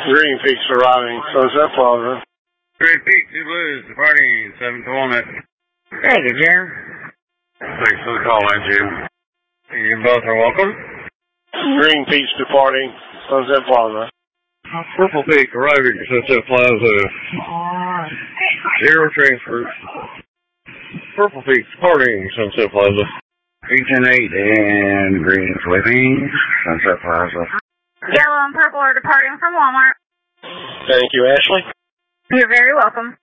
Green Peaks arriving, Sunset Plaza. Green Peaks to Blues, departing 7th Walnut. Thank you, Jim. Thanks for the call, man, Jim. You both are welcome. Green Peaks departing, Sunset Plaza. Purple Peak arriving at Sunset Plaza. 0 transfers. Purple Peak departing Sunset Plaza. 810-8 and Green is leaving Sunset Plaza. Yellow and purple are departing from Walmart. Thank you, Ashley. You're very welcome.